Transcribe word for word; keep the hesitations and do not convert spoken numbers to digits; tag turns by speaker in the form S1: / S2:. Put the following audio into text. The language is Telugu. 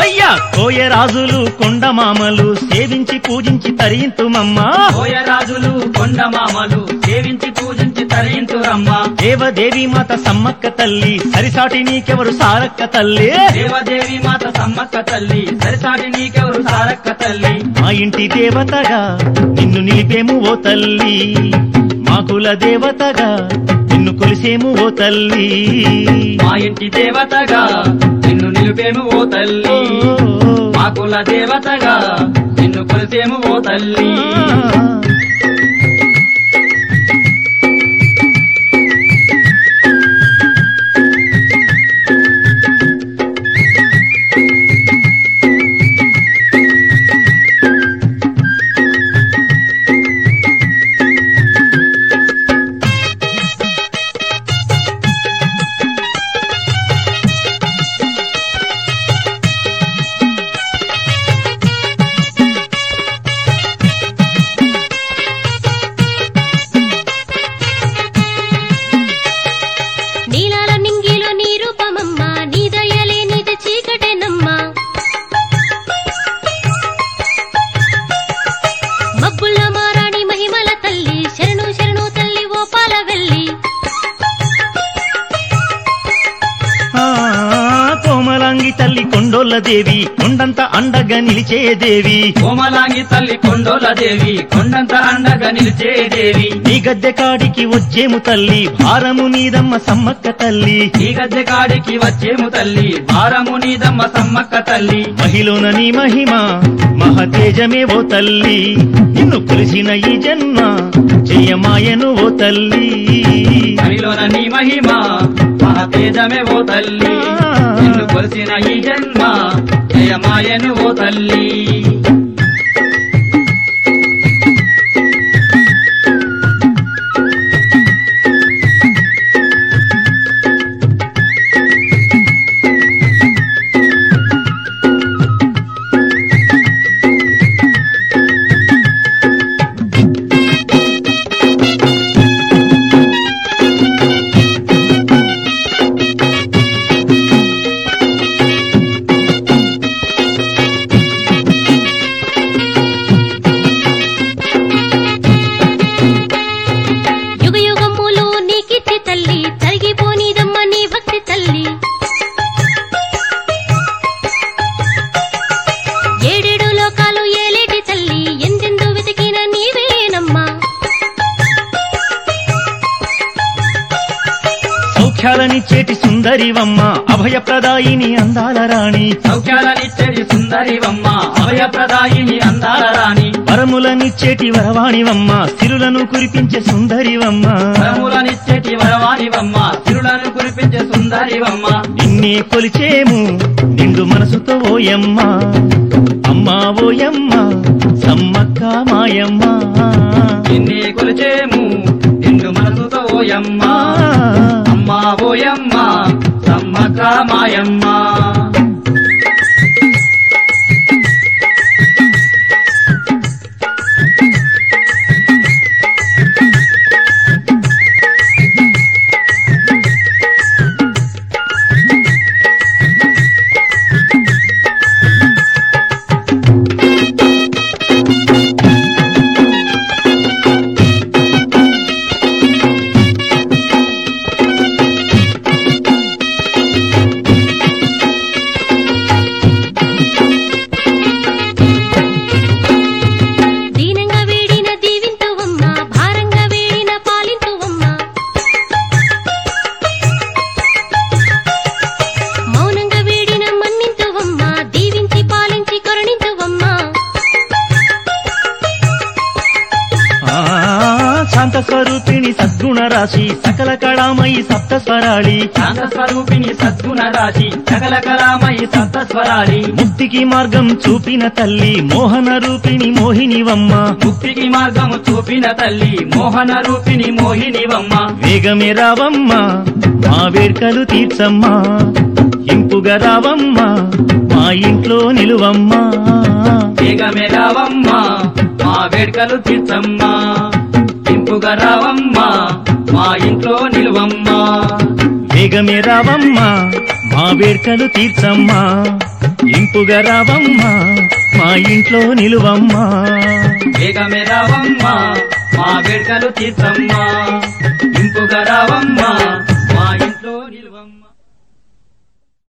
S1: అయ్యా కోయరాజులు కొండమామలు సేవించి పూజించి తరింతుమమ్మా
S2: కోయరాజులు కొండమామలు సేవించి పూజించి తరింతురమ్మ
S1: దేవదేవి మాత సమ్మక్క తల్లి సరిసాటి నీకెవరు సారక్క తల్లి
S2: దేవదేవి మాత సమ్మక్క తల్లి సరిసాటి నీకెవరు సారక్క తల్లి
S1: మా ఇంటి దేవతగా నిన్ను నిలిపేము ఓ తల్లి మా కుల దేవతగా నిన్ను కొలిసేము ఓ తల్లి
S2: మా ఇంటి దేవతగా నిన్ను నిలిపేము ఓ తల్లి మా కుల దేవతగా నిన్ను కొలిసేము ఓ తల్లి
S3: నీలాల నింగిలో నీ రూపమమ్మా నీ దయలే నీద చీకటేనమ్మా మబ్బుల మారాణి మహిమల తల్లి శరణు శరణు తల్లి ఓ పాల వెళ్ళి
S1: ఆ, కోమలాంగి తల్లి కొండోళ్ళ దేవి కొండంత అండగా నిలిచే దేవి
S2: కోమలాంగి తల్లి కొండోల దేవి కొండంత అండగా నిలిచే దేవి
S1: నీ గద్దె కాడికి వచ్చేము తల్లి భారము నీదమ్మ సమ్మక్క తల్లి
S2: ఈ గద్దె కాడికి వచ్చేము తల్లి భారము నీదమ్మ సమ్మక్క తల్లి
S1: మహిలోన నీ మహిమ మహతేజమే ఓ తల్లి నిన్ను కొలిసిన ఈ జన్మ జయమాయను ఓ తల్లి
S2: హరిలోన నీ మహిమ మహతేజమే ఓ తల్లి నిన్ను కొలిసిన ఈ జన్మ జయమాయను ఓ తల్లి
S3: యుగ యుగములు నీకిచ్చి తల్లి తరిగిపోనీదమ్మ నీ భక్తి తల్లి ఏడేడు లోకాలు ఏలేటి తల్లి ఎందెందు వెతికిన నీవేనమ్మా
S1: సౌఖ్యాలనిచ్చేటి సుందరివమ్మ అభయప్రదాయిని అందాల రాణి
S2: సౌఖ్యాలనిచ్చేది సుందరివమ్మ అభయప్రదాయిని అందాల రాణి
S1: వరములనిచ్చేటి వరవాణివమ్మ సిరులను కురిపించే సుందరివమ్మ
S2: వరములనిచ్చేటి వరవాణివమ్మ తిరులను కురిపించే సుందరివమ్మ
S1: నిన్నే కొలిచేము నిండు మనసుతో ఓయమ్మ అమ్మా ఓయమ్మ సమ్మక్క మాయమ్మ
S2: నిన్నే కొలిచేము నిన్ను మనసుతో ఓయమ్మ అమ్మా ఓయమ్మ సమ్మక్క మాయమ్మ
S3: దీనంగా వేడిన దీవింతువమ్మ భారంగా వేడిన పాలింతువమ్మ మౌనంగా వేడిన మన్నింతువమ్మ దీవించి పాలించి కరుణింతువమ్మ
S1: ఆ, శాంత స్వరూపిణి సద్గుణ రాశి సకల కళామయి సప్త స్వరాళి
S2: శాంత స్వరూపిణి సద్గుణ రాశి సకల కళామయి సప్త స్వరాలి
S1: ముక్తికి మార్గం చూపిన తల్లి మోహన రూపిణి మోహినివమ్మ
S2: ముక్తికి మార్గము చూపిన తల్లి మోహన రూపిణి మోహినివమ్మ
S1: వేగమే రావమ్మ మా వేడుకలు తీర్చమ్మా ఇంపుగా రావమ్మ మా ఇంట్లో నిలువమ్మా
S2: వేగమే రావమ్మ మా వేడుకలు తీర్చమ్మా ఇంపుగా రావమ్మ మా ఇంట్లో నిలువమ్మా
S1: వేగమే రావమ్మ మా వేడుకలు తీర్చమ్మా ఇంపుగా రావమ్మా మా ఇంట్లో నిలువమ్మా
S2: వేగమే రావమ్మా మా వేడుకలు తీర్చమ్మా ఇంపుగా రావమ్మా